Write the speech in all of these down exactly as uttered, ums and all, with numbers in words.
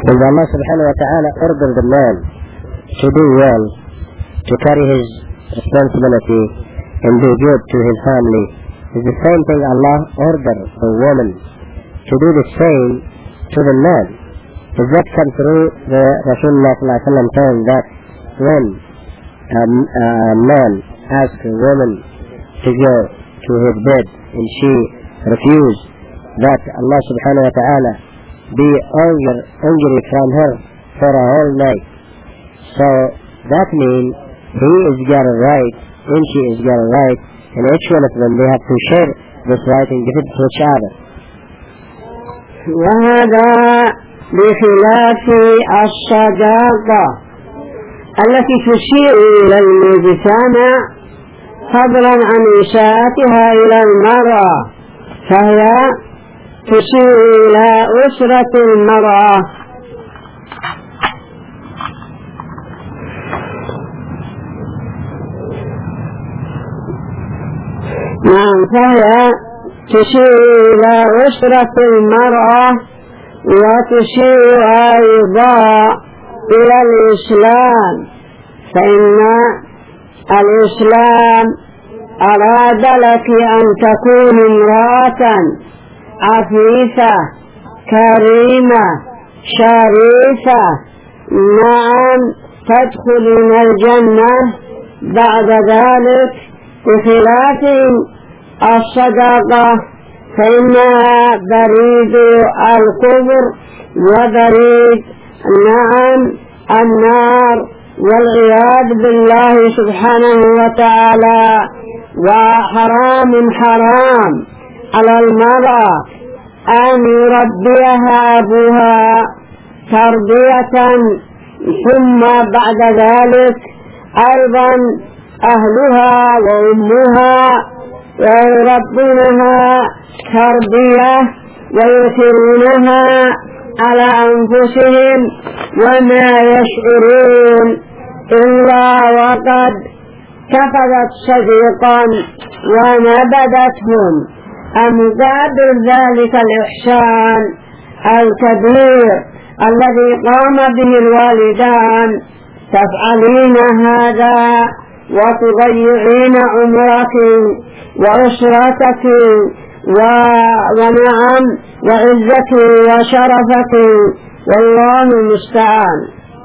And Allah subhanahu wa ta'ala ordered the man to do well, to carry his responsibility and do good to his family. It's the same thing Allah ordered the woman to do the same to the man. Does that come through the Rasulullah sallallahu alaihi wasallam saying that when a, a man asks a woman to go to his bed and she refused, that Allah subhanahu wa ta'ala be angry, angry from her for a whole night? So that means he is got a right and she is got a right, and each one of them they have to share this right and give it to each other. وهذا بخلاف الصداقة التي تشير إلى المجتمع فضلا عن إساءتها إلى المرأة، فهي تشير إلى أسرة المرأة. نعم، فهي تشير إلى أسرة المرأة وتشير أيضا إلى الإسلام، فإن الإسلام أراد لك أن تكون امرأة عفيفة كريمة شريفة، نعم، تدخلين الجنة بعد ذلك، بخلاف الصداقة فإنها بريد الكفر وبريد نعم النار والعياذ بالله سبحانه وتعالى. وحرام حرام على المرأة أن يربيها أبوها تربية، ثم بعد ذلك أيضا أهلها وأمها يربونها تربية ويؤثرونها على أنفسهم وما يشعرون إلا وقد كفدت صديقا ونبدتهم. أمقابل ذلك الإحسان الكبير الذي قام به الوالدان تفعلين هذا وتضيعين عمرك وأسرتك ونعم وعزك وشرفك، والله المستعان.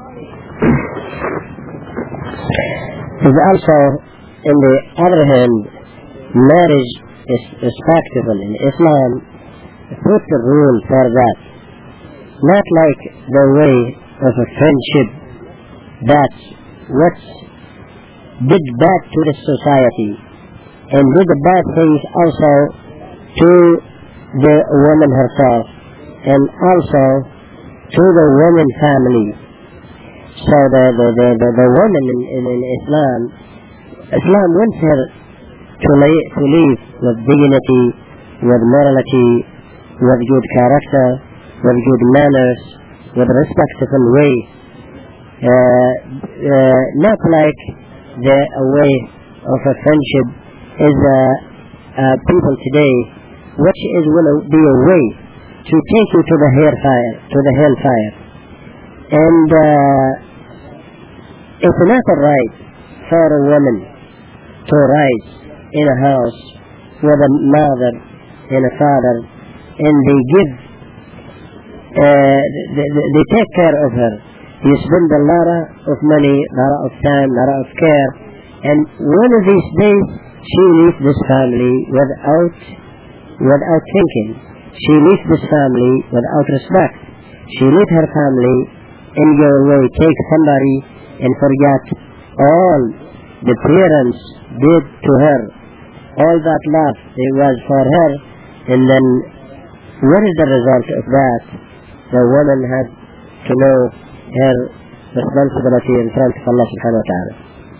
Also, in the other hand, marriage is respectable in Islam. Put the rule for that, not like the way of a friendship that what did bad to the society and did the bad things also to the woman herself and also to the woman family. So the the the, the, the woman in, in, in Islam, Islam wants her to, lay, to live with dignity, with morality, with good character, with good manners, with a respectful way, uh, uh, not like the way of a friendship is uh, uh, people today, which is will be a way to take you to the hellfire, to the hellfire, and uh, it's not a right for a woman to rise in a house with a mother and a father, and they give, uh, they, they take care of her. You spend a lot of money, a lot of time, a lot of care, and one of these days she leaves this family without without thinking. She leaves this family without respect. She leaves her family and go away, take somebody and forget all the parents did to her, all that love it was for her, and then what is the result of that? The woman had to know her responsibility in front of Allah subhanahu wa ta'ala.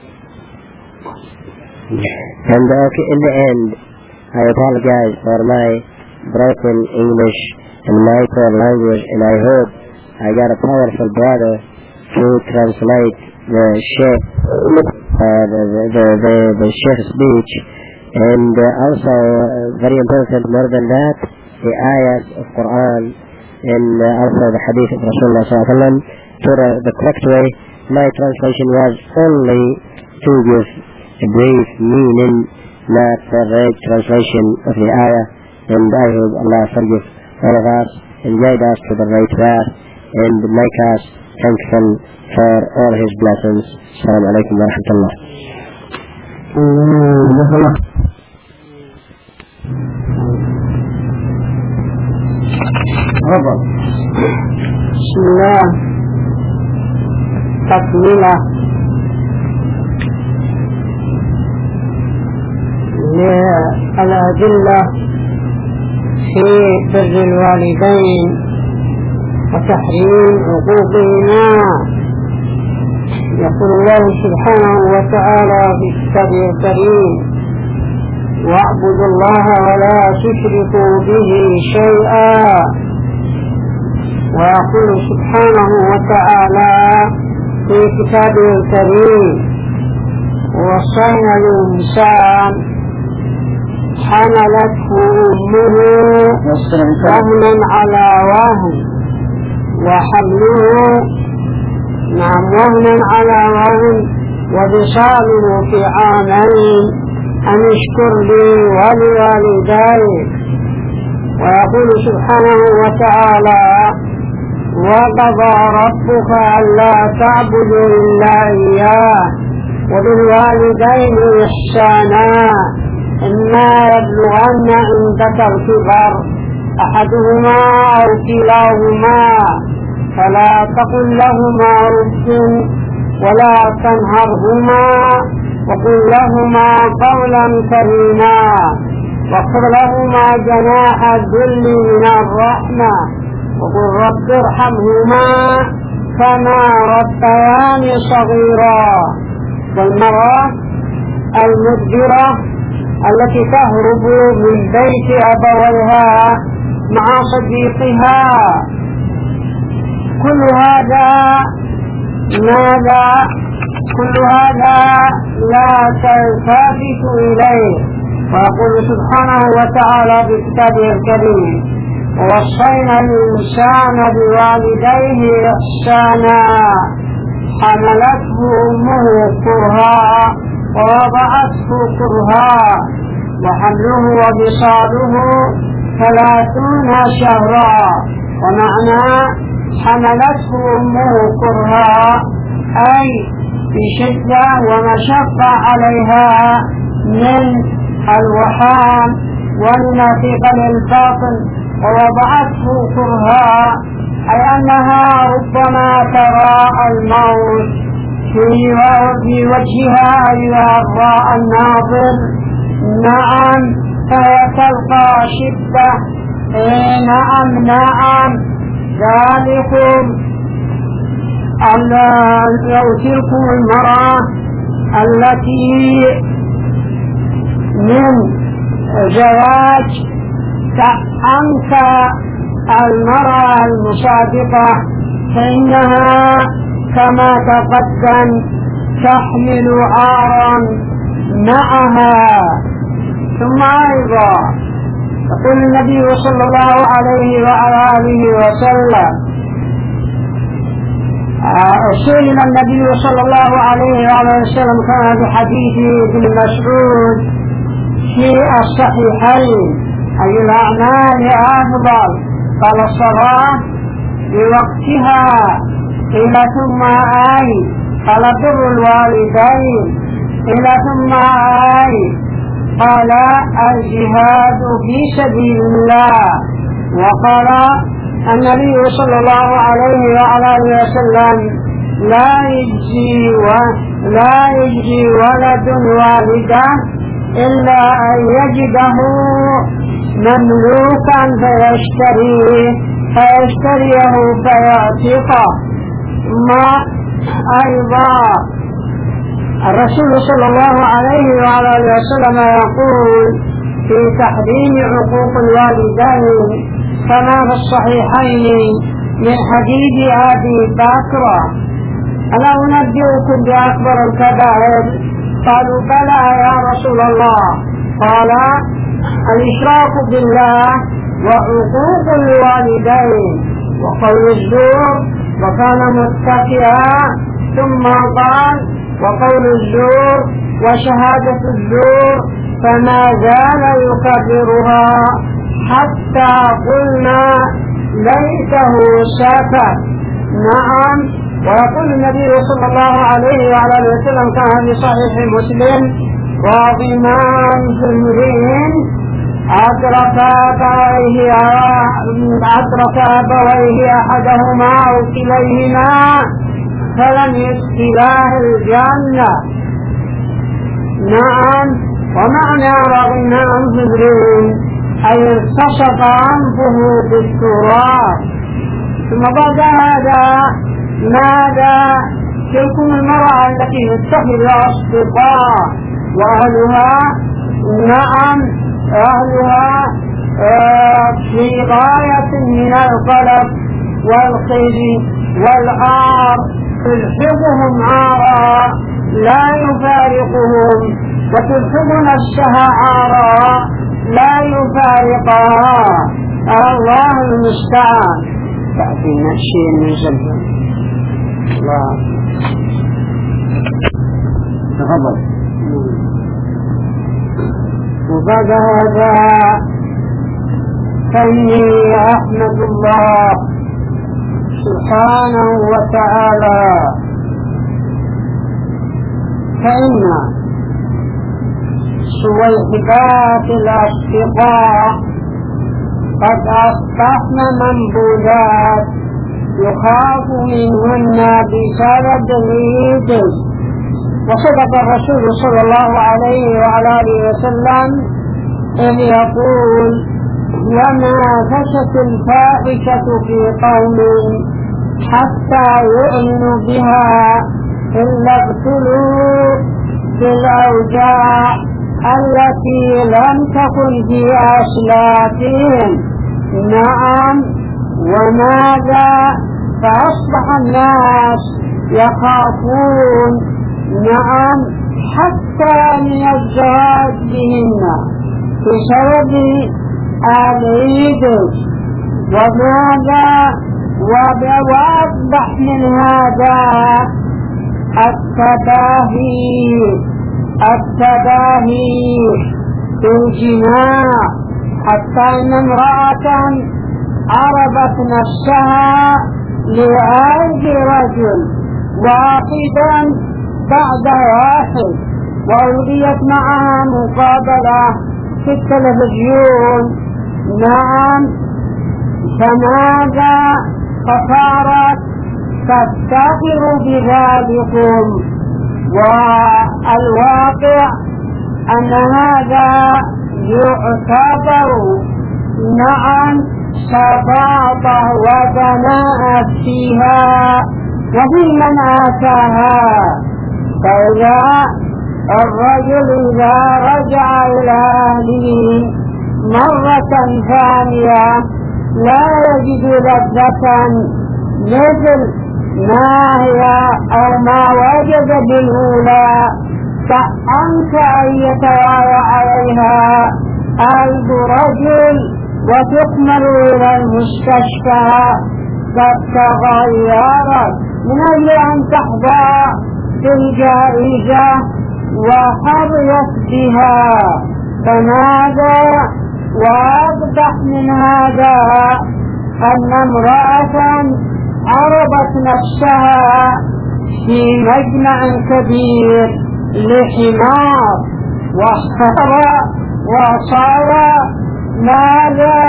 And okay, in the end, I apologize for my broken English and my poor language, and I hope I got a powerful brother to translate the Sheikh, uh, the, the, the, the Sheikh's speech, and uh, also uh, very important more than that, the ayahs of Quran in uh, also the hadith of Rasulullah sallallahu alaihi wasallam to the, the correct way. My translation was only to give a brief meaning, not the right translation of the ayah, and I hope Allah forgive all of us and guide us to the right path and make us thankful for all his blessings. Assalamu alaikum wa rahmatullah. بسم الله. تكملة للأدلة في بر الوالدين وتحريم عقوقهما. يقول الله سبحانه وتعالى في كتابه الكريم: واعبدوا الله ولا تشركوا به شيئا. ويقول سبحانه وتعالى في كتابه الكريم: ووصينا الإنسان حملته أمه وهنا على وهن وحمله نعم وهنا على وهن وبصاله في عامين أن اشكر لي ولوالديك. ويقول سبحانه وتعالى: وقضى ربك ألا تعبدوا إلا إياه وبالوالدين إحسانا إما يبلغن عندك الكبر أحدهما أو كلاهما فلا تقل لهما أف ولا تنهرهما وقل لهما قولا كريما واخفض لهما جناح الذل من الرحمة وقل رب ارحمهما كما ربياني صغيرا. والمرأة المدبرة التي تهرب من بيت أبويها مع صديقها، كل هذا ماذا كل هذا لا تلتفت إليه. ويقول سبحانه وتعالى في كتابه الكريم: ووصينا الإنسان بوالديه إحسانا حملته أمه كرها ووضعته كرها وحمله وبصاله ثلاثون شهرا. ومعنى حملته أمه كرها أي بشدة ومشقة عليها من الوحام والنفيق للباطن، ووضعته كرها أي أنها ربما ترى الموت في وجهها أيها الناظر. نعم فيتلقى شدة. نعم نعم ذلكم أو تلكم المرأة التي من زواج أنت المرأة المصادقة فإنها كما تقدم تحمل عارا معها. ثم أيضا يقول النبي صلى الله عليه وعلى آله وسلم: سئل النبي صلى الله عليه وعلى وسلم كما في حديث ابن مسعود في الصحيحين: أي الأعمال أفضل؟ قال: الصلاة بوقتها. قيل: ثم أي؟ قال: بر الوالدين. قيل: ثم أي؟ قال: الجهاد في سبيل الله. وقال النبي صلى الله عليه وعلى آله وسلم: لا يجزي ولا يجزي ولد والده إلا أن يجده مملوكا فيشتريه فيشتريه فيعتقه. ما أيضا الرسول صلى الله عليه وعلى آله وسلم يقول في تحريم عقوق الوالدين كما في الصحيحين من حديث أبي بكر: ألا أنبئكم بأكبر الكبائر؟ قالوا: بلى يا رسول الله. قال: الإشراك بالله وعقوق الوالدين. وقول الزور وكان متكئا، ثم قال وقول الزور وشهادة الزور، فما زال يكررها حتى قلنا ليته سكت. نعم. ويقول النبي صلى الله عليه وعلى اله وسلم كما في صحيح مسلم: راضما امرئ أدرك أبويه أدرك أبويه أحدهما أو كليهما فلم يدخلاه الجنة. نعم. ومعنى رغم أنف امرئ أي التصق أنفه بالتراب. ثم بعد هذا ماذا؟ تلكم المرأة التي تتخذ أصدقاء وأهلها، نعم أهلها في غاية من القلق والخزي والعار، تلحقهم عارا لا يفارقهم، وتلحق نفسها عارا لا يفارقها. الله المستعان. تأتي نفسي من زمن. الله تفضل. وبعد هذا فإني أحمد الله سبحانه وتعالى، فإن سويحبات الأصدقاء قد أصبحن منبوذات يخاف منهن بسبب العيد. وصدق الرسول صلى الله عليه وعلى آله وسلم إذ يقول: وما فشت الفاحشة في قوم حتى يؤمنوا بها إلا ابتلوا بالأوجاع التي لم تكن في أسلافهم. نعم. وماذا؟ فأصبح الناس يخافون، نعم، حتى من الزواج بهن بسبب العيد. وماذا؟ وأصبح من هذا التباهي التباهي بالجماع، حتى ان امرأة عرضت نفسها لأي رجل واحدا بعد واحد، وأوليت معها مقابلة في التلفزيون. نعم. فماذا؟ فصارت تفتخر بذلكم، والواقع أن هذا يعتبر نعم شبابة ودناء فيها وفي من آتاها. فإذا الرجل إذا رجع إلى أهله مرة ثانية لا يجد لذة مثل ما هي أو ما وجد بالأولى، فأنت أن يتوارى عليها قلب رجل وتحمل إلى المستشفى قد تغيرت من أجل أن تحظى بالجائزة وحظيت بها. فماذا؟ وأقبح من هذا أن امرأة عرضت نفسها في مجمع كبير لحمار وصار وصار ماذا؟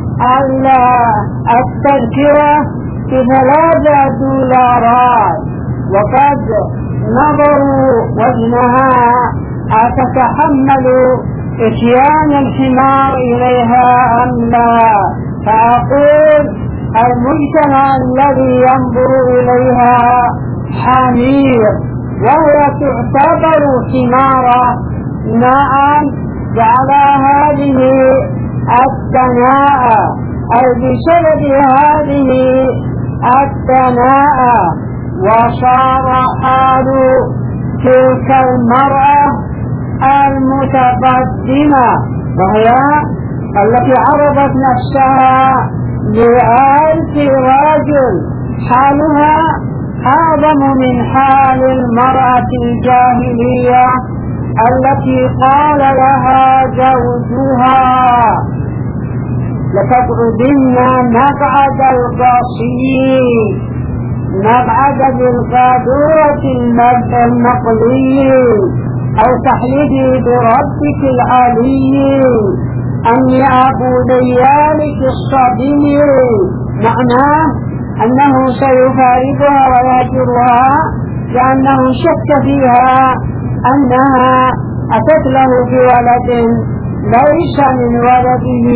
التذكرة بثلاثة دولارات، وقد نظروا وزنها أتتحمل اتيان الحمار إليها أم لا. فأقول المجتمع الذي ينظر إليها حمير وهي تعتبر حمارة. نعم. جعل هذه الدناءة أي بسبب هذه الدناءة وصار حال تلك المرأة المتقدمة وهي التي عرضت نفسها لألف رجل حالها أعظم من حال المرأة الجاهلية التي قال لها زوجها لتقعدن مقعد القصير مقعد بالقادورة المقلي أو تحلفي بربك العلي أني أقول ليالك الصبي، معناه أنه سيفارقها ويهجرها لأنه شك فيها أنها أتت له بولد ليس من ولده،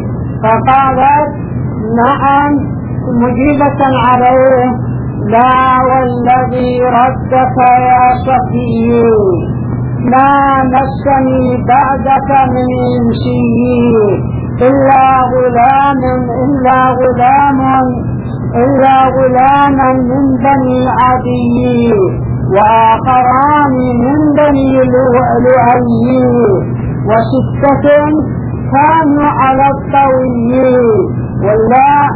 فقالت نعم مجيبة عليه لا والذي ردك يا صفي لا مسني بعدك من إنسي إلا غلام إلا غلام إلا غلاما من بني عدي وآخران من بني لؤي وستة كانوا على الطوي ولا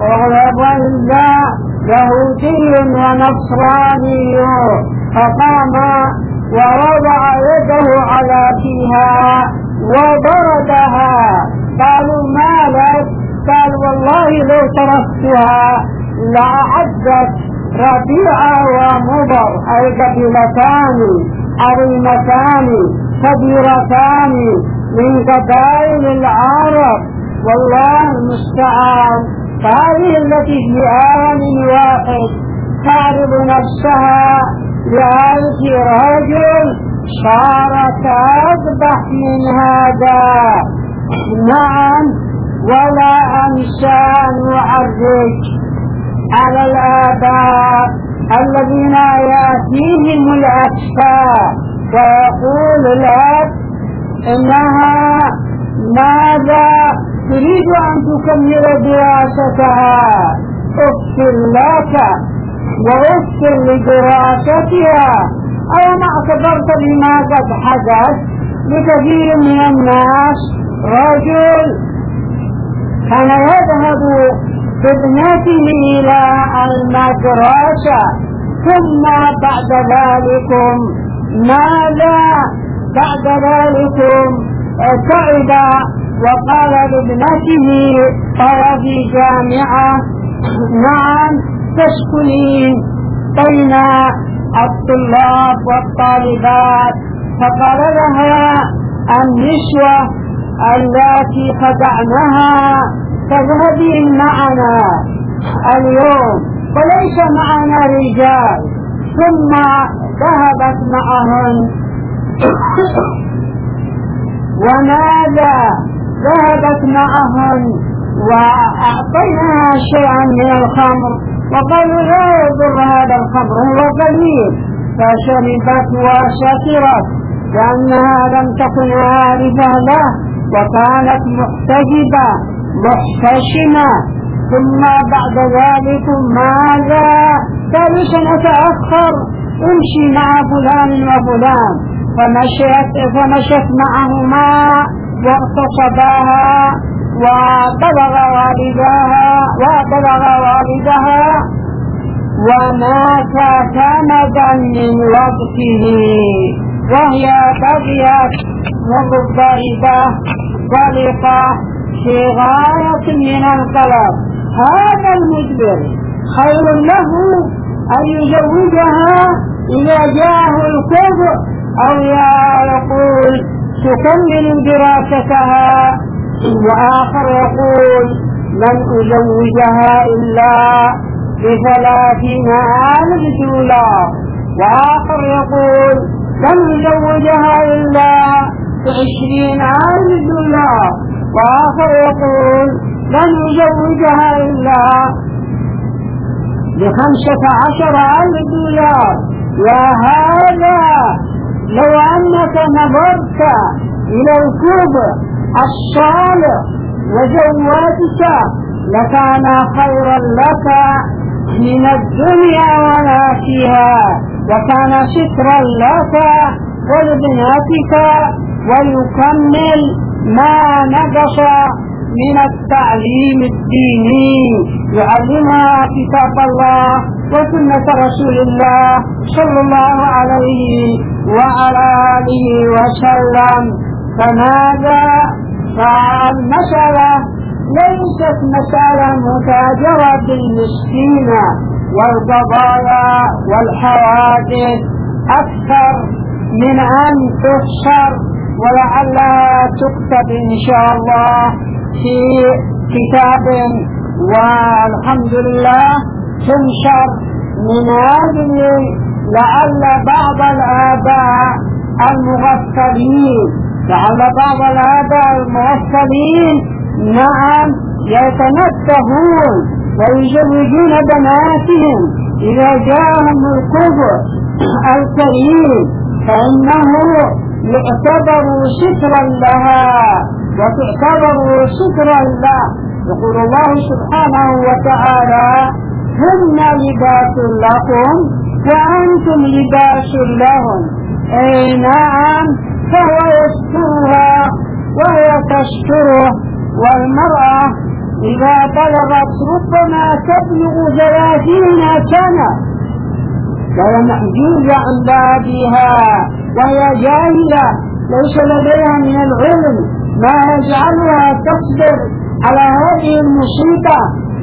ولا يهودي ونصراني، فقام ووضع يده على فيها وضربها. قالوا ما لك؟ قال والله لو تركتها لأعدت ربيعة ومضر أي قبيلتان عظيمتان كبيرتان من قبائل العرب، والله المستعان. فهذه التي في آن واحد تعرض نفسها لألف رجل صارت أذبح من هذا. نعم، ولا أنسى أن أعرج على الآباء الذين يأتيهم الأطفال ويقول الأب إنها ماذا تريد أن تكمل دراستها، أفسر لك وأفسر لدراستها، أو ما اعتبرت بما قد حدث لكثير من الناس. رجل كان يذهب بابنته إلى المدرسة ثم بعد ذلك ماذا بعد ذلك تعب وقال لابنته وهي في جامعة نعم تسكنين بين الطلاب والطالبات، فقال لها النسوة التي خدعناها تذهبين معنا اليوم وليس معنا رجال، ثم ذهبت معهن. وماذا ذهبت معهن وأعطيناها شيئا من الخمر وقالوا لا يضر هذا الخمر هو قليل، فشربت وسكرت لأنها لم تكن عارفة له وكانت محتجبة محتشمة. ثم بعد ذلك ماذا؟ قالوا سنتأخر امشي مع فلان وفلان، فمشيت فمشت معهما واغتصباها وبلغ والدها وبلغ والدها ومات كمدا من وقته وهي بغيت مضطربة ضلقة في غاية من القلق. هذا المدبر خير له أن يزوجها إذا جاءه الكبر أو يقول تكمل دراستها، وآخر يقول لن أزوجها إلا بثلاثين ألف دولار، وآخر يقول لن أزوجها إلا بعشرين ألف دولار، وآخر يقول لن أزوجها إلا بخمسة عشر ألف دولار. يا هذا لو أنك نظرت إلى الكبر الصالح وزوجتك لكان خيرا لك من الدنيا وما فيها، وكان سترا لك ولبناتك ويكمل ما نقص من التعليم الديني، يعلمها كتاب الله وسنة رسول الله صلى الله عليه وعلى آله وسلم. فماذا؟ فالمسألة ليست مسألة متاجرة بالمسكينة والقضايا والحوادث أكثر من أن تحصر، ولعلها تكتب إن شاء الله في كتاب والحمد لله تنشر من أجل لعل بعض الآباء المغفلين لعل بعض الآباء المغفلين نعم يتنبهون ويزوجون بناتهم إذا جاءهم الكبر الكريم، فإنه يعتبروا سترا لها وتعتبروا سترا له. يقول الله سبحانه وتعالى: هن لباس لكم وأنتم لباس لهم. أي نعم، فهو يسترها وهي تستره. والمرأة إذا بلغت ربما تبلغ ثلاثين سنة وهي محجوزة عن بابها وهي جاهلة ليس لديها من العلم ما يجعلها تصبر على هذه المصيبة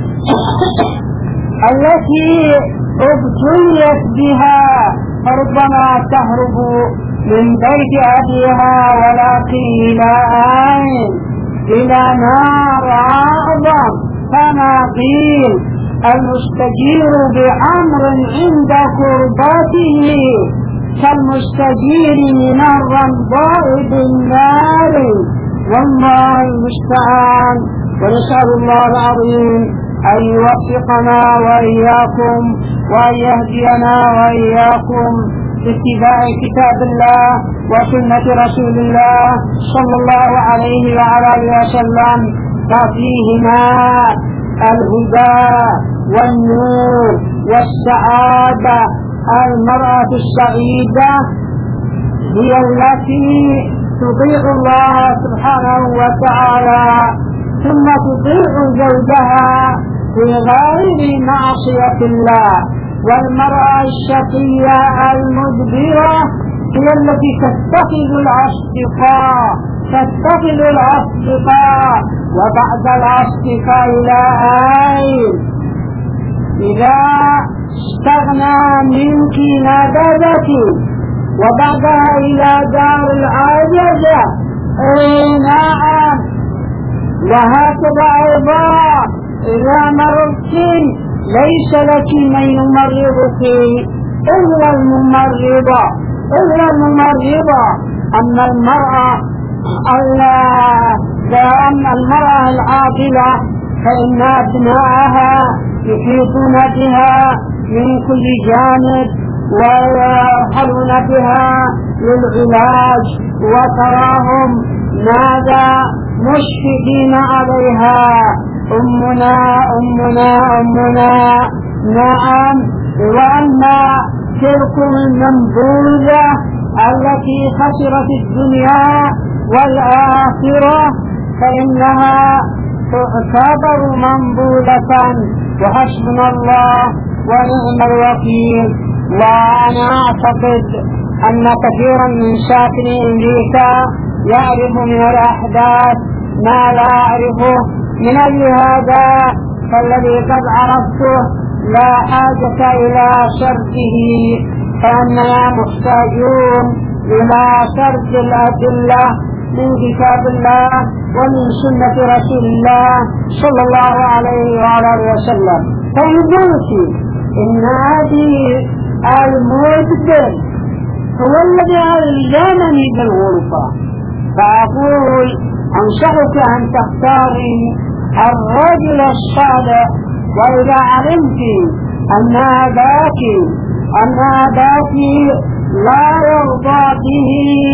التي ابتليت بها، فربما تهرب من بيت أبيها ولكن إلى أين؟ إلى نار أعظم. كما قيل: المستجير بأمر عند قربته كالمستجير من الرمضاء بالنار. والله المستعان. ونسأل الله العظيم أن يوفقنا وإياكم وأن يهدينا وإياكم باتباع كتاب الله وسنة رسول الله صلى الله عليه وعلى آله وسلم، ففيهما الهدى والنور والسعادة. المرأة السعيدة هي التي تطيع الله سبحانه وتعالى ثم تطيع زوجها في غير معصية الله. والمرأة الشقية المدبرة هي التي تتخذ الأصدقاء تتخذ الأصدقاء وبعد الأصدقاء إلى أين؟ إذا استغنى منك نبذك وبعدها إلى دار العجزة. أي نعم. وهكذا أيضا إذا مررت ليس لك من يمرضك إلا الممرضة إلا الممرضة. أما المرأة أما المرأة العاقلة فإن أبناءها يحيطون بها من كل جانب ويرحلون بها للعلاج، وتراهم ماذا مشفقين عليها: أمنا أمنا أمنا. نعم. وأما تلك المنبوذة التي خسرت الدنيا والآخرة فإنها تعتبر منبوذة. وحسبنا الله ونعم الوكيل. وأنا أعتقد أن كثيرا من ساكني أمريكا يعرف من الأحداث ما لا أعرفه. من أجل هذا فالذي قد عرفته لا حاجة إلى سرده، فأننا محتاجون إلى سرد الأدلة من كتاب الله ومن سنة رسول الله صلى الله عليه وعلى آله وسلم. فإنك إن هذه المدبر هو الذي ألزمني بالغرفة، فأقول أنصحك أن تختاري الرجل الصالح. وإذا علمت أن أباك أن أباك لا يرضى به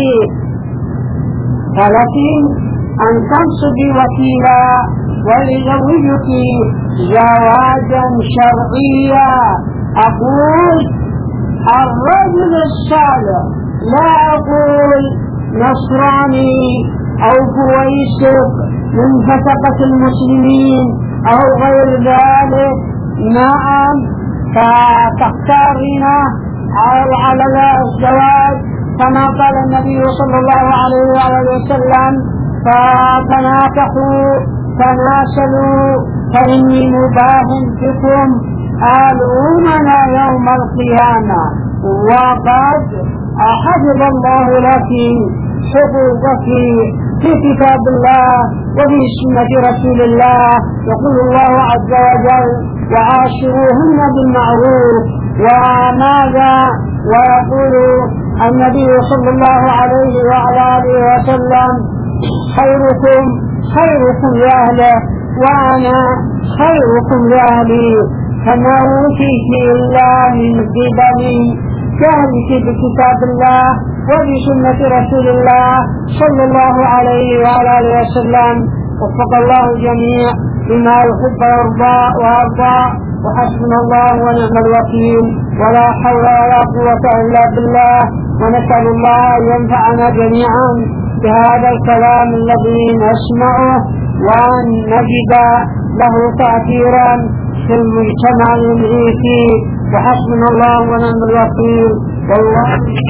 فلك أن تنصبي وكيلا ويزوجك زواجا شرعيا. أقول الرجل الصالح، لا أقول نصراني أو كويسك من فسقة المسلمين أو غير ذلك نعم فتختارين على الزواج كما قال النبي صلى الله عليه وسلم فتناكحوا تناسلوا فإني مباح بكم آلؤوننا يوم القيامة وقد أحفظ الله لك حقوقك في كتاب الله وفي سنة رسول الله. يقول الله عز وجل وعاشروهن بالمعروف وماذا ويقول النبي صلى الله عليه وعلى آله وسلم خيركم خيركم لأهله وأنا خيركم لأهلي فما أوتيت إلا من قبل جهلك بكتاب الله وبسنة رسول الله صلى الله عليه وعلى آله وسلم. وفق الله الجميع بما يحب ويرضى ويرضى وحسبنا الله ونعم الوكيل ولا حول ولا قوة إلا بالله. ونسأل الله أن ينفعنا جميعا بهذا الكلام الذي نسمعه وأن نجد له تأثيرا في المجتمع الأمريكي. وحسبنا الله ونعم الوكيل والله.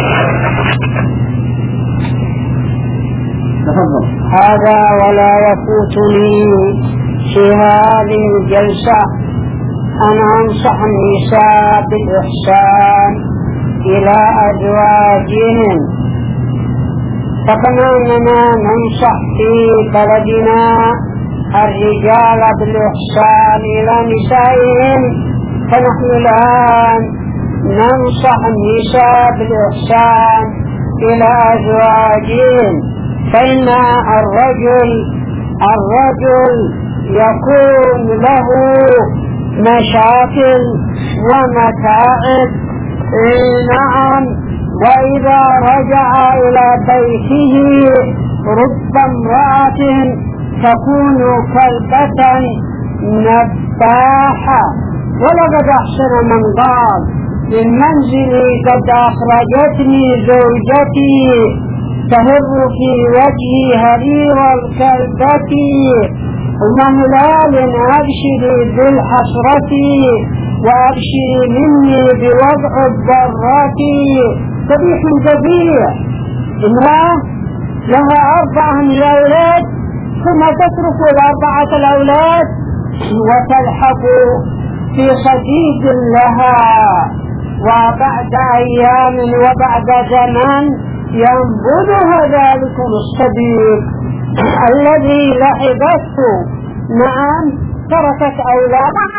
هذا ولا يفوتني في هذه الجلسة أن أنصح النساء بالإحسان إلى أزواجهم فكما أننا ننصح في بلدنا الرجال بالإحسان إلى نسائهم فنحن الآن ننصح النساء بالإحسان إلى أزواجهم. فإن الرجل الرجل يكون له مشاكل ومتاعب نعم وإذا رجع إلى بيته رب امرأة تكون كلبة نباحة. ولقد أحسن من قال من منزلي قد أخرجتني زوجتي تهر في وجهي هرير الكلبة ومهلال أبشري بالحسرة وأبشري مني بوضع الضرات. قبيح كبير امرأة لها أربعة من الأولاد ثم تترك الأربعة الأولاد وتلحق في صديق لها وبعد أيام وبعد زمان ينبذها ذلك الصديق الذي لحقته نعم تركت أولادها.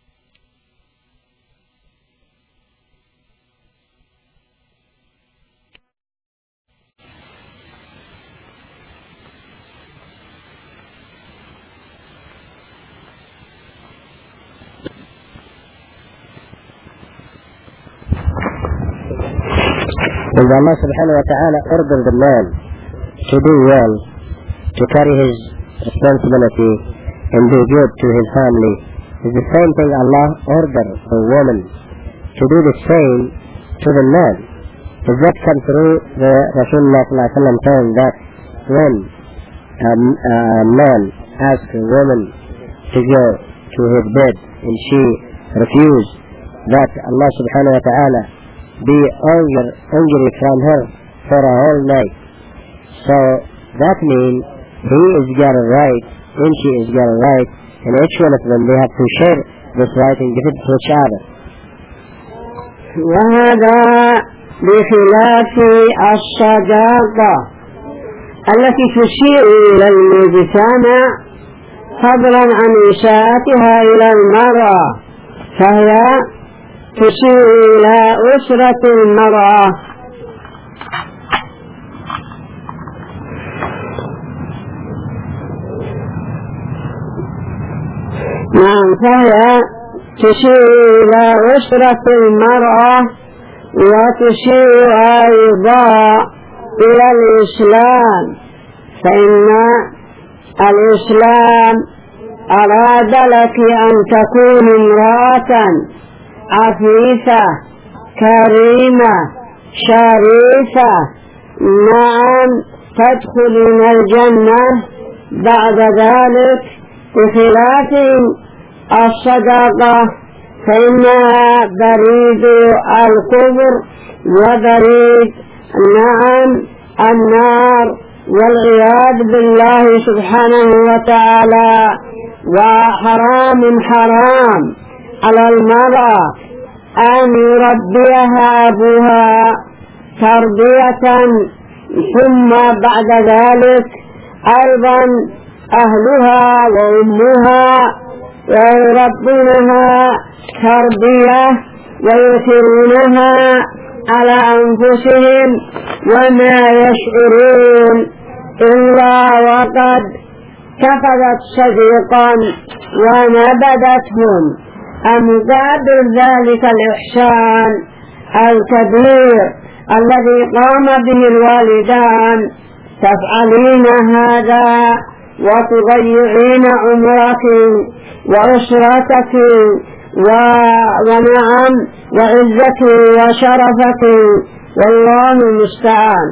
إذا الله سبحانه وتعالى ordered the man to do well, to carry his responsibility and do good to his family, is the same thing Allah ordered the woman to do the same to the man. Does that come through the Rasulullah sallallahu alaihi wasallam saying that when a, a man asks a woman to go to her bed and she refused, that Allah subhanahu wa ta'ala be angry, angry from her for a whole night? So that means he is got a right and she is got a right, and each one of them they have to share this right and give it to each other. وهذا بخلاف الصداقة التي تشير إلى المجتمع فضلا عن إساءتها إلى المرأة، فهي تشير إلى أسرة المرأة. نعم فهي تشير إلى أسرة المرأة وتشير أيضا إلى الإسلام، فإن الإسلام أراد لك أن تكون امرأة عفيفة كريمة شريفة، نعم تدخلين الجنة بعد ذلك بخلاف الصدقة فإنها بريد الكفر وبريد نعم النار والعياذ بالله سبحانه وتعالى. وحرام حرام على المرأة أن يربيها أبوها تربية ثم بعد ذلك أيضا أهلها وأمها يربونها تربية ويثيرونها على أنفسهم وما يشعرون إلا وقد كفدت صديقا ونبذتهم. أمقابل ذلك الإحسان الكبير الذي قام به الوالدان تفعلين هذا وتضيعين عمرك وأسرتك ونعم وعزك وشرفك والله المستعان.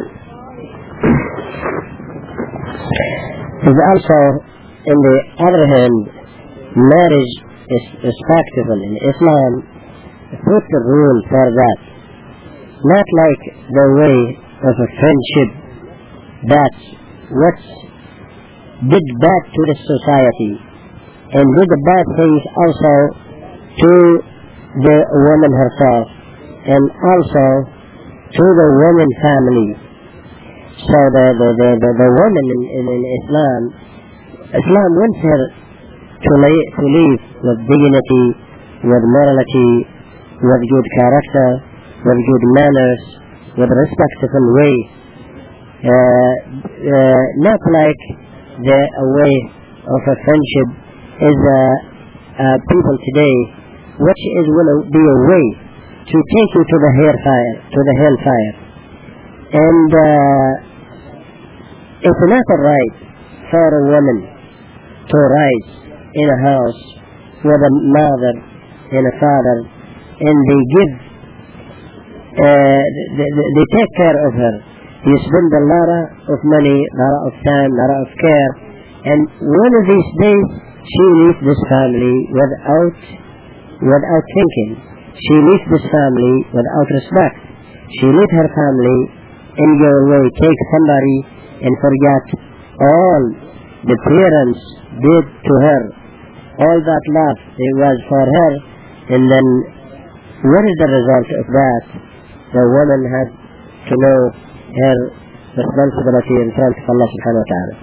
Also, in the other hand, marriage is respectable in Islam. Put the rule for that. Not like the way of a friendship that what did bad to the society and did the bad things also to the woman herself and also to the woman family. So the the the, the, the woman in, in, in Islam, Islam wants her to, lay, to live with dignity, with morality, with good character, with good manners, with respectful way, uh, uh, not like the way of a friendship is uh, uh, people today, which is will be a way to take you to the hellfire, to the hellfire, and uh, it's not a right for a woman to rise in a house with a mother and a father, and they give, uh, they, they take care of her. You spend a lot of money, a lot of time, a lot of care, and one of these days she leaves this family without, without thinking. She leaves this family without respect. She leaves her family and go away, take somebody and forget all the parents did to her, all that love it was for her, and then what is the result of that? The woman has to know her responsibility in front of Allah subhanahu wa ta'ala.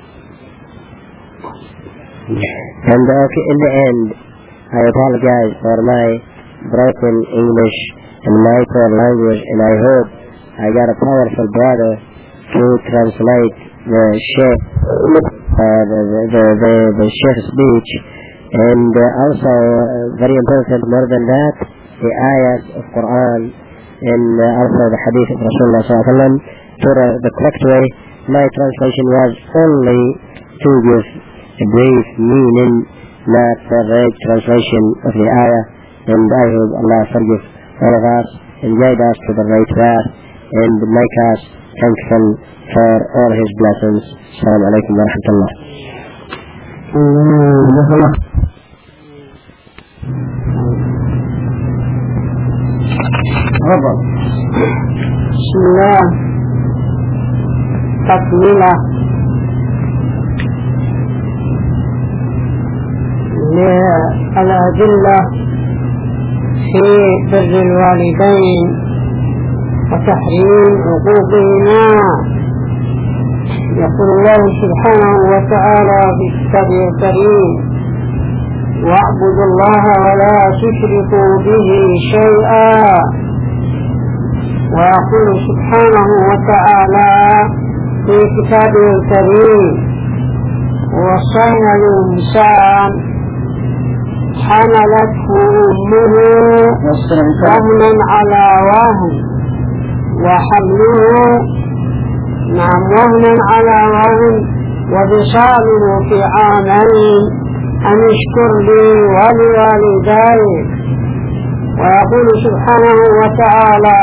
And okay, in the end, I apologize for my broken English and my poor language, and I hope I got a powerful brother to translate the Sheikh, uh, the, the, the, the Sheikh's speech, and uh, also uh, very important more than that, the ayahs of Quran, and uh, also the hadith of Rasulullah sallallahu alaihi wasallam to the, the correct way. My translation was only to give a brief meaning, not the right translation of the ayah, and I hope Allah forgive all of us and guide us to the right path and make us thankful for all his blessings. Assalamu alaikum wa rahmatullah. بسم الله. تكملة للأدلة في بر الوالدين وتحريم حقوقهما. يقول الله سبحانه وتعالى في كتابه الكريم: واعبدوا الله ولا تشركوا به شيئا. ويقول سبحانه وتعالى في كتابه الكريم: ووصينا الإنسان حملته أمه وهنا على وهن وحمله نعم وهنا على وهن وبصاله في عامين أن اشكر لي ولوالديك. ويقول سبحانه وتعالى: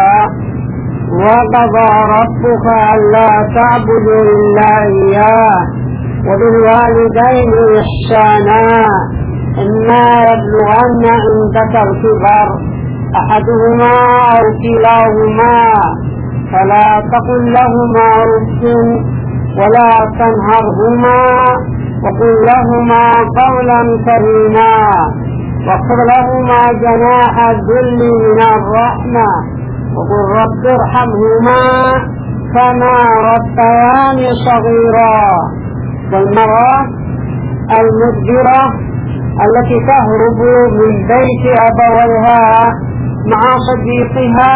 وقضى ربك ألا تعبدوا إلا إياه وبالوالدين إحسانا إما يبلغن عندك الكبر أحدهما أو كلاهما فلا تقل لهما أف ولا تنهرهما وقل لهما قولا كريما واخفض لهما جناح الذل من الرحمة وقل رب ارحمهما كما ربياني صغيرا. والمرأة المدبرة التي تهرب من بيت أبويها مع صديقها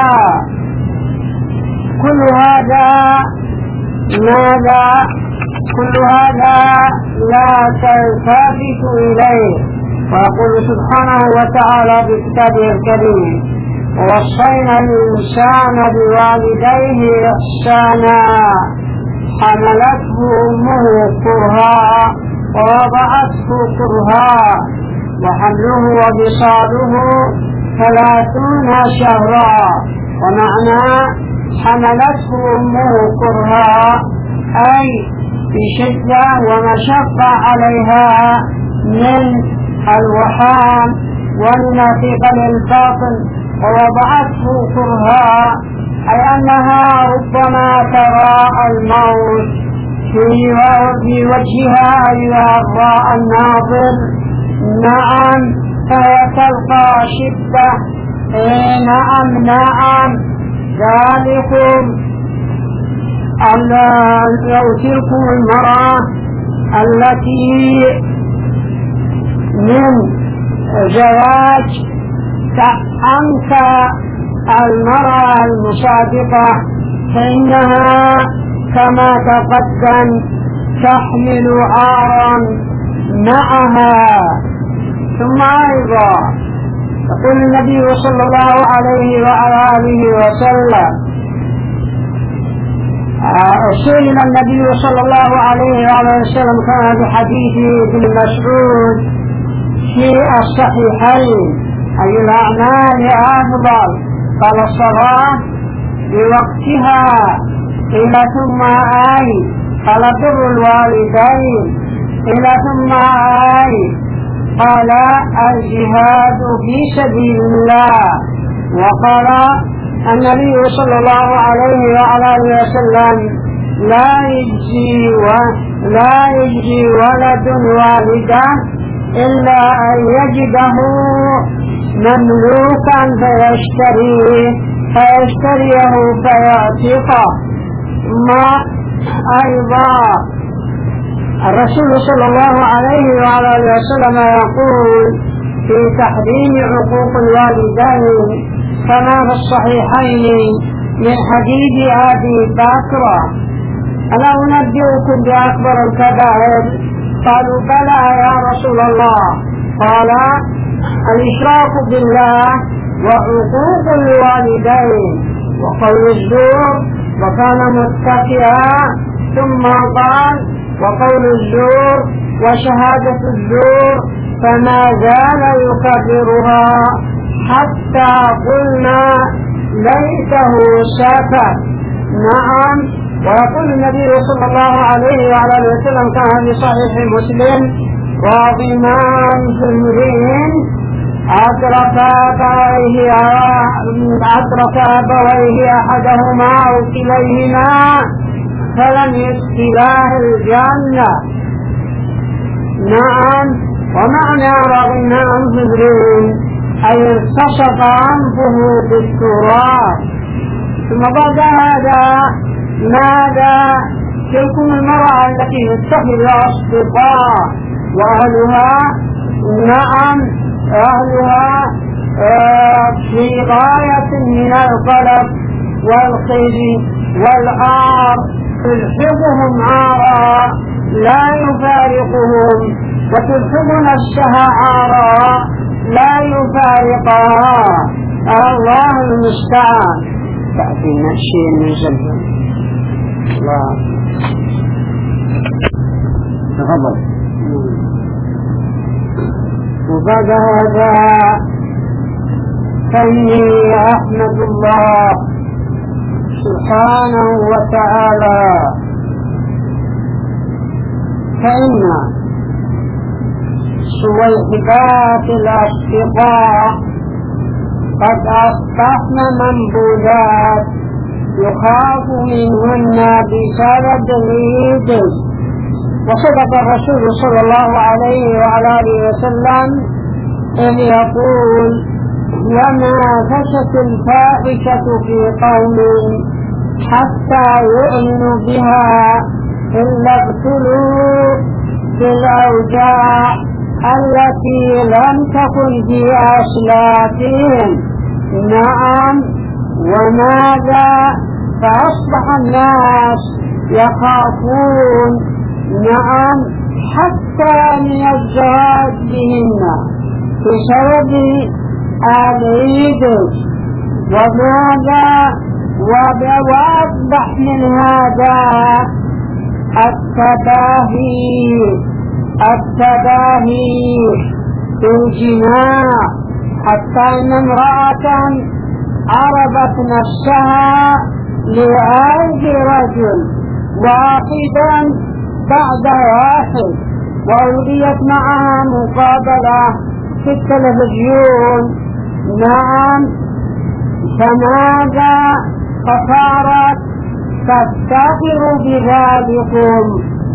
كل هذا ماذا كل هذا لا تلتفت إليه. ويقول سبحانه وتعالى بكتابه الكريم ووصينا الإنسان بوالديه إحسانا حملته أمه كرها ووضعته كرها وحمله وبصاله ثلاثون شهرا. ومعنى حملته أمه كرها أي بشدة ومشقة عليها من الوحام ومن ثقل الباطن ووضعته كرها أي أنها ربما ترى الموت في وجهها أيها الناظر. نعم فهي تلقى شدة. نعم نعم ذلكم تلكم المرأة التي من زواج أنت المرأة المصادقة فإنها كما تقدم تحمل عارا معها. ثم أيضا يقول النبي صلى الله عليه وعلى آله وسلم سئل النبي صلى الله عليه وعلى وسلم كما بحديث ابن مسعود في الصحيحين أي الأعمال أفضل؟ قال الصلاة بوقتها. قيل ثم أي؟ قال بر الوالدين. قيل ثم أي؟ قال الجهاد في سبيل الله. وقال النبي صلى الله عليه وعلى آله وسلم لا يجزي ولا يجزي ولد والده إلا أن يجده مملوكا فيشتريه فيشتريه فيعتقه. ما أيضا الرسول صلى الله عليه وعلى آله وسلم يقول في تحريم عقوق الوالدين كما في الصحيحين من حديث أبي بكر ألا أنبئكم بأكبر الكبائر؟ قالوا بلى يا رسول الله. قال الإشراك بالله وعقوق الوالدين وقول الزور. وكان متكئا ثم قال وقول الزور وشهادة الزور فما زال يكررها حتى قلنا ليته سكت. نعم. ويقول النبي صلى الله عليه وعلى اله وسلم كما في صحيح مسلم وضمان امرئ أدرك أبويه أدرك أبويه أحدهما أو كليهما فلم يدخلاه الجنة. نعم. ومعنى رغم أنف امرئ أي التصق أنفه بالتراب. ثم بعد هذا ماذا؟ تلكم المرأة التي تتخذ أصدقاء وأهلها نعم أهلها في غاية من القلق والخزي والعار تلحقهم عارا لا يفارقهم وتلحق نفسها عارا لا يفارقها. الله المستعان. تأتينا شيء من زمن الله. تفضل. وبعد هذا فإني أحمد الله سبحانه وتعالى فإن سويحبات الأصدقاء قد أصبحن منبوذات يخاف منهن بسبب العيد. وصدق الرسول صلى الله عليه وعلى آله وسلم إذ يقول: وما فشت الفاحشة في قوم حتى يؤمنوا بها إلا ابتلوا بالأوجاع التي لم تكن في أسلافهم. نعم، وماذا؟ فأصبح الناس يخافون، نعم، حتى من الزواج بهن بسبب العيد. وماذا؟ وأصبح من هذا التباهي التباهي بالجماع، حتى ان امرأة عرضت نفسها لألف رجل واحدا بعد واحد، وأوليت معها مقابلة في التلفزيون. نعم، فماذا؟ فصارت تفتخر بذلكم،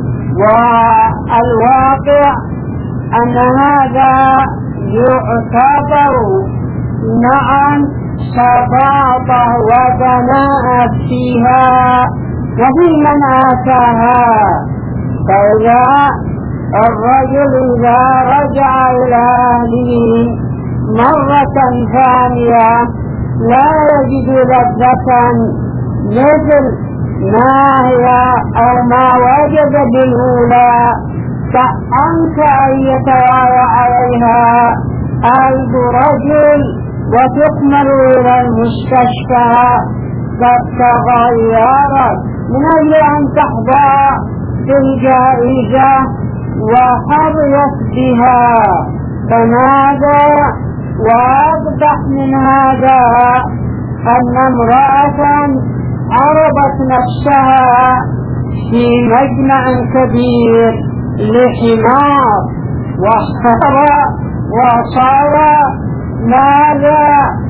والواقع أن هذا يعتبر نعم شبابة ودناء فيها وفي من آتاها. فإذا الرجل إذا رجع إلى أهله مرة ثانية لا يجد لذة مثل ما هي أو ما وجد بالأولى، فأنت أن يتوالى عليها ألف رجل وتحمل إلى المستشفى قد تغيرت من أجل أن تحظى بالجائزة وحظيت بها. فماذا؟ وأقبح من هذا أن امرأة عرضت نفسها في مجمع كبير لحمار وصار وصار ماذا؟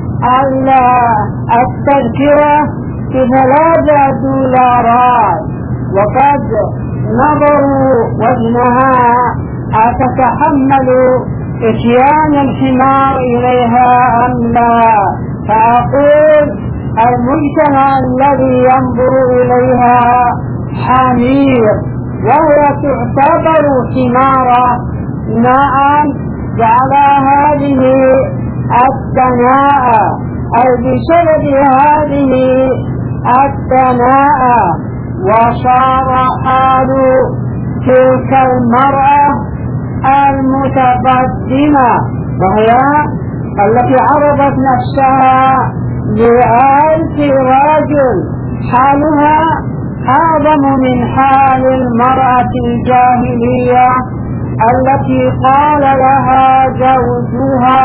التذكرة بثلاثة دولارات، وقد نظروا وزنها أتتحمل إتيان الحمار إليها أم لا. فأقول المجتمع الذي ينظر إليها حمير وهي تعتبر حمارة. نعم، جعل هذه الدناء أي بسبب هذه الدناء وصار حال تلك المرأة المتقدمة وهي التي عرضت نفسها لألف رجل حالها أعظم من حال المرأة الجاهلية التي قال لها زوجها: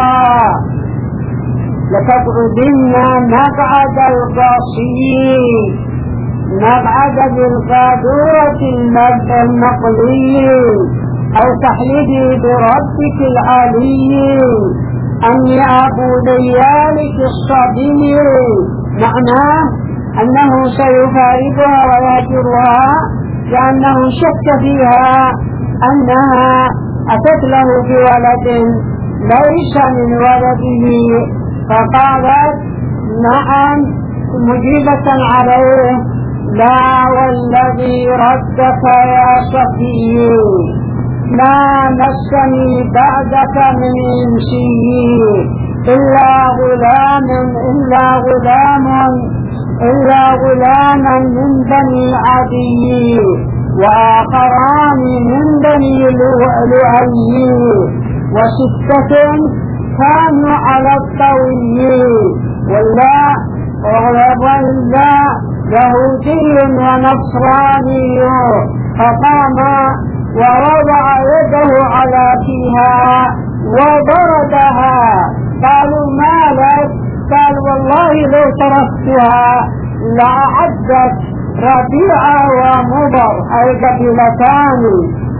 لتقعدن مقعد القصير مقعد بالقادورة المقلي أو تحلفي بربك العلي أني أقول ليالك الصبي. معناه أنه سيفارقها ويهجرها لأنه شك فيها أنها أتت له بولد ليس من ولده. فقالت: نعم، مجيبة عليه: لا والذي ردك يا صفي ما مسني بعدك من إنسي إلا غلام إلا غلام إلا غلاما من بني عدي وآخران من بني لؤي وستة كانوا على الطوي ولا ولا يهودي ونصراني. فقام ووضع يده على فيها وضربها. قالوا: ما لك؟ قال: والله لو تركتها لأعدت ربيعة ومضر أي قبيلتان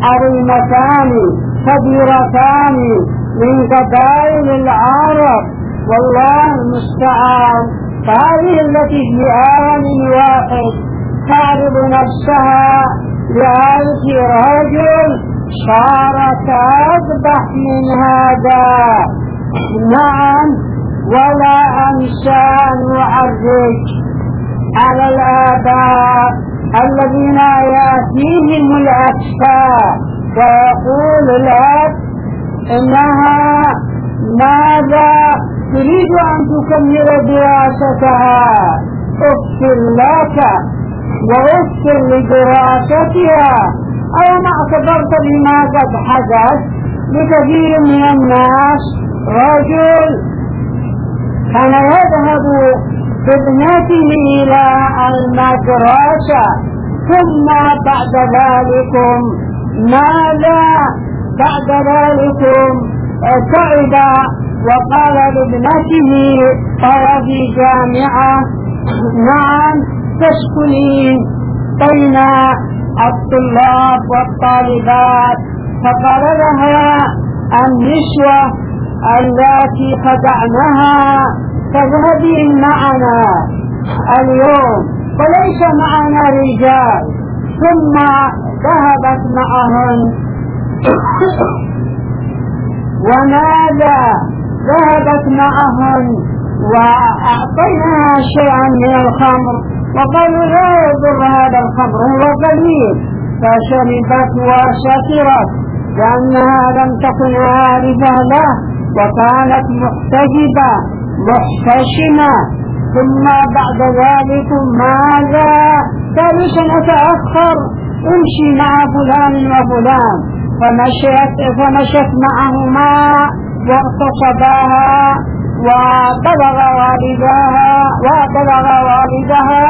عظيمتان كبيرتان من قبائل العرب، والله المستعان. فهذه التي في آن واحد تعرض نفسها لآية رجل صارت أقبح من هذا. نعم، ولا أنسى أن أعرج على الآباء الذين يأتيهم الأطفال ويقول الأب إنها ماذا تريد أن تكمل دراستها، أفر لك وأفر لدراستها، أو ما اعتبرت بما قد حدث لكثير من الناس. رجل كان يذهب بابنته إلى المدرسة، ثم بعد ذلك ماذا بعد ذلك تعب وقال لابنته وهي في جامعة نعم تسكنين بين الطلاب والطالبات، فقال لها النسوة التي خدعنها تذهبين معنا اليوم وليس معنا رجال، ثم ذهبت معهن. وماذا ذهبت معهن وأعطيناها شيئا من الخمر وقالوا لا يضر هذا الخمر هو قليل، فشربت وسكرت لأنها لم تكن عارفة له وكانت محتجبة محتشمة. ثم بعد ذلك ماذا قالوا سنتأخر امشي مع فلان وفلان، فمشيت فمشت معهما واغتصباها وبلغ والدها وبلغ والدها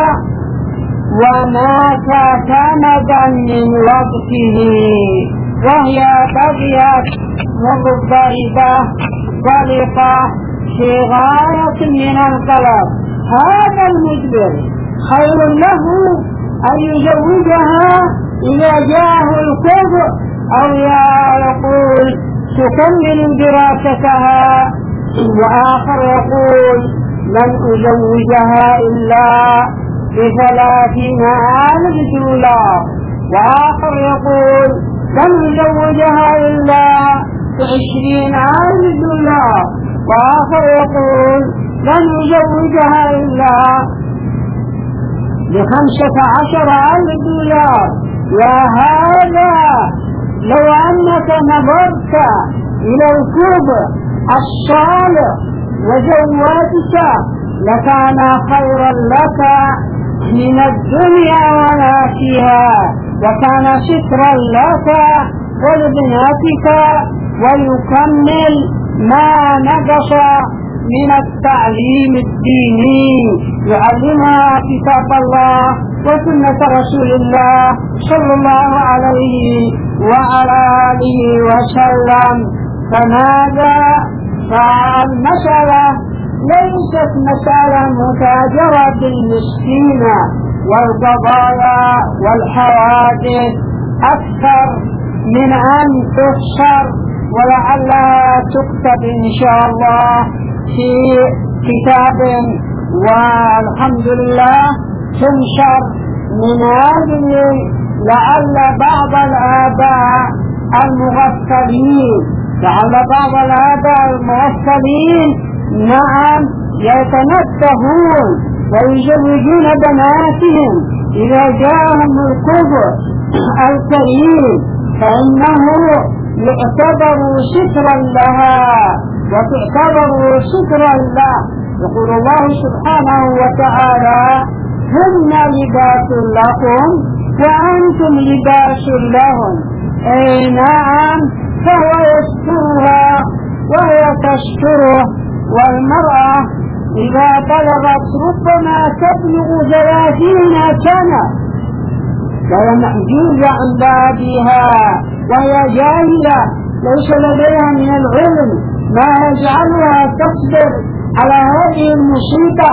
ومات كمدا من وقته، وهي بقيت مضطربة ضلقة في غاية من القلق. هذا المدبر خير له أن يزوجها إذا جاءه الكبر، أو يقول تكمل دراستها، وآخر يقول لن أزوجها إلا بثلاثين ألف دولار، وآخر يقول لن أزوجها إلا بعشرين ألف دولار، وآخر يقول لن أزوجها إلا بخمسة عشر ألف دولار. يا هذا لو أنك نظرت إلى الكبر الصالح وزوجتك لكان خيرا لك من الدنيا وما فيها، وكان سترا لك ولبناتك، ويكمل ما نقص من التعليم الديني، يعلمها كتاب الله وسنة رسول الله صلى الله عليه وعلى آله وسلم. فماذا؟ فالمسألة ليست مسألة متاجرة بالمسكينة والقضايا والحوادث أكثر من أن تحصر، ولعلها تكتب إن شاء الله في كتاب والحمد لله تنشر من أجل لعل بعض الآباء المغفلين لعل بعض الآباء المغفلين نعم يتنبهون ويزوجون بناتهم إذا جاءهم الكبر الكريم، فإنه يعتبر سترا لها وتعتبر سترا له. يقول الله سبحانه وتعالى هن لباس لكم وأنتم لباس لهم. أي نعم، فهو يسترها وهي تستره. والمرأة إذا بلغت ربما تبلغ ثلاثين سنة وهي محجوزة عن بابها وهي جاهلة ليس لديها من العلم ما يجعلها تصبر على هذه المصيبة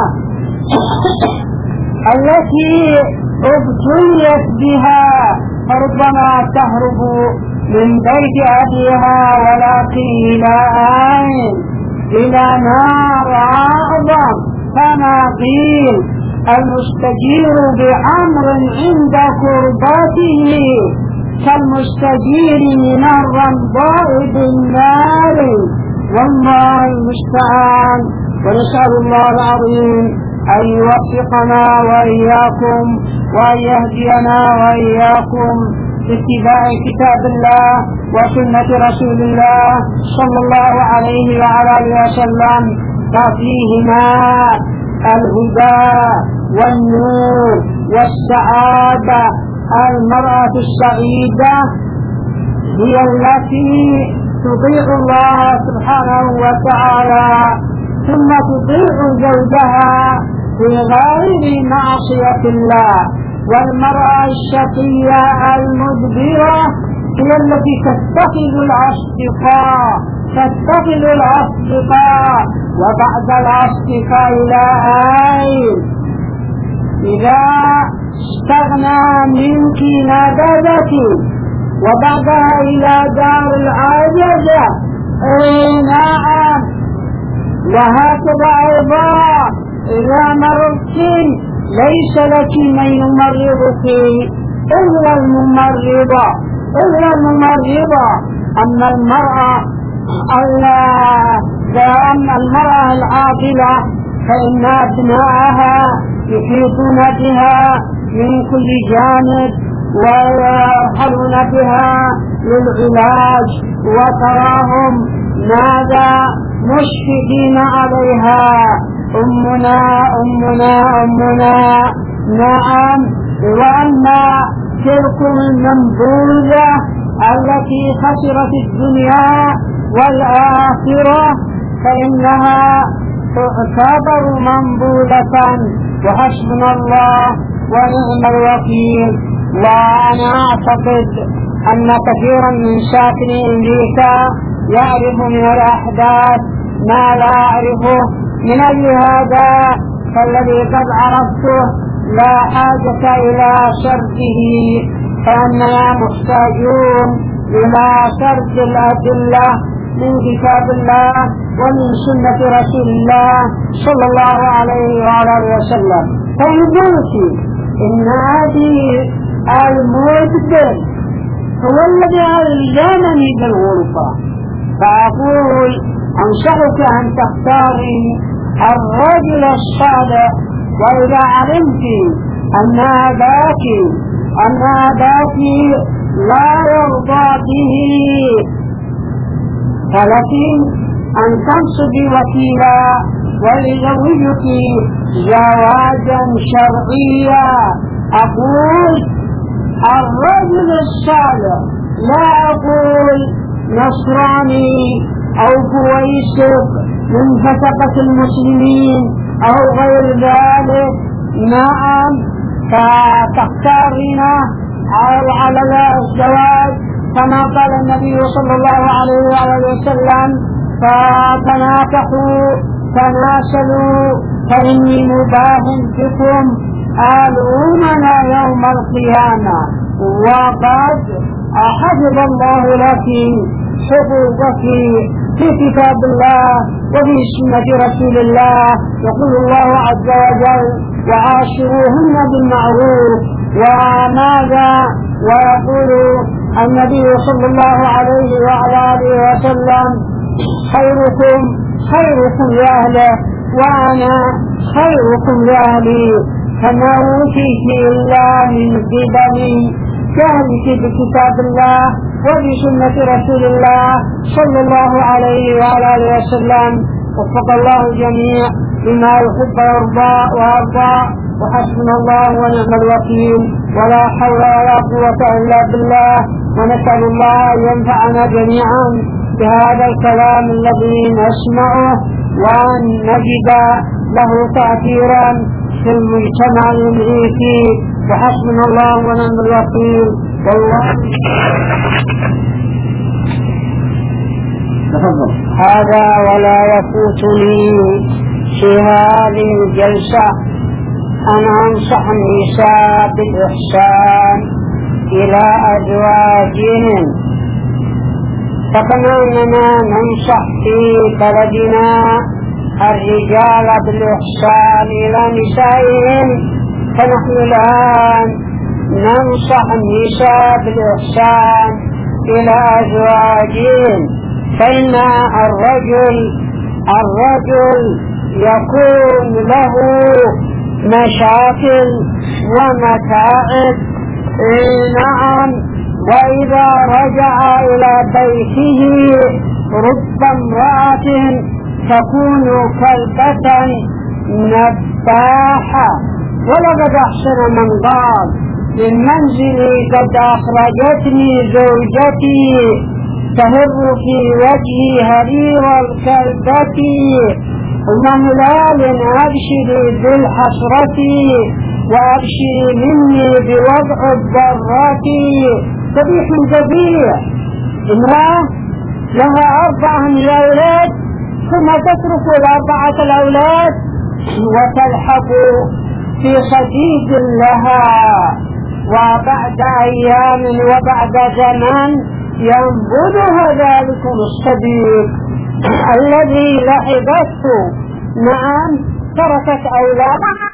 التي ابتليت بها، فربما تهرب من بيت أبيها ولكن إلى أين؟ إلى نار أعظم. كما قيل المستجير بأمر عند كربته كالمستجير من الرمضاء بالنار، والله المستعان. ونسأل الله العظيم أن يوفقنا وإياكم وأن يهدينا وإياكم باتباع كتاب الله وسنة رسول الله صلى الله عليه وعلى آله وسلم، ففيهما الهدى والنور والسعادة. المرأة السعيدة هي التي تطيع الله سبحانه وتعالى ثم تطيع زوجها في غير معصية الله. والمرأة الشقية المدبرة هي التي تتخذ الأصدقاء تتخذ الأصدقاء وبعد الأصدقاء إلى أين؟ إذا استغنى منك نبذك وبعدها إلى دار العجزة. أي نعم. وهكذا أيضا إذا مررت ليس لك من يمرضك إلا الممرضة إلا الممرضة. أما المرأة أما المرأة العاقلة فإن أبنائها يحيطون بها من كل جانب ويرحلون بها للعلاج وتراهم ماذا مشفقين عليها. أمنا أمنا أمنا نعم. وأما تلك المنبوذة التي خسرت الدنيا والآخرة فإنها تعتبر منبوذة. وحسبنا الله ونعم الوكيل. وأنا أعتقد أن كثيرا من ساكني أمريكا يعرف من الأحداث ما لا أعرفه. من أجل هذا فالذي قد عرفته لا حاجة إلى سرده، فأننا محتاجون إلى سرد الأدلة من كتاب الله ومن سنة رسول الله صلى الله عليه وعلى آله وسلم. فيقولك إن هذه المدبر هو الذي ألزمني بالغرفة، فأقول أنصحك أن تختاري الرجل الصالح. وإذا علمت أن أباك أن أباك لا يرضى به فلك أن تنصبي وكيلا ويزوجك زواجا شرعيا. أقول الرجل الصالح، لا أقول نصراني أو كويسك من فسقة المسلمين أو غير ذلك. نعم. فتختارين على الزواج كما قال النبي صلى الله عليه وسلم فتناكحوا تناسلوا فإني مباهم بكم آلؤوننا يوم القيامة. وقد أحفظ الله لك حقوقك في كتاب الله وفي سنة رسول الله. يقول الله عز وجل وعاشروهن بالمعروف. وماذا ويقول النبي صلى الله عليه وعلى آله وسلم خيركم خيركم لأهله وأنا خيركم لأهلي. فما أوتيت إلا من قبل جهلك بكتاب الله وبسنة رسول الله صلى الله عليه وعلى آله وسلم. وفق الله الجميع لما يحب ويرضى ويرضى. وحسبنا الله ونعم الوكيل. ولا حول ولا قوة إلا بالله. ونسأل الله أن ينفعنا جميعا بهذا الكلام الذي نسمعه وأن نجد له تأثيرا في المجتمع الأمريكي. وحسبنا الله ونعم الوكيل. والله هذا ولا يفوتني في هذه الجلسة أن أنصح النساء بالإحسان إلى أزواجهم فكما أننا ننصح في بلدنا الرجال بالإحسان إلى نسائهم، فنحن الآن ننصح النساء بالإحسان إلى أزواجهم. فإن الرجل الرجل يكون له مشاكل ومتاعب، نعم، وإذا رجع إلى بيته رب امرأة تكون كلبة نباحة. ولقد أحسن من قال من منزلي قد أخرجتني زوجتي تهر في وجهي هرير الكلبة، ومهلال أبشري بالحسرة وأبشري مني بوضع الضرات. قبيح جبيع، امرأة لها أربعة من الأولاد ثم تترك الأربعة الأولاد وتلحق في صديق لها، وبعد أيام وبعد زمان ينبذها ذلك الصديق الذي لحقته. نعم، تركت أولادها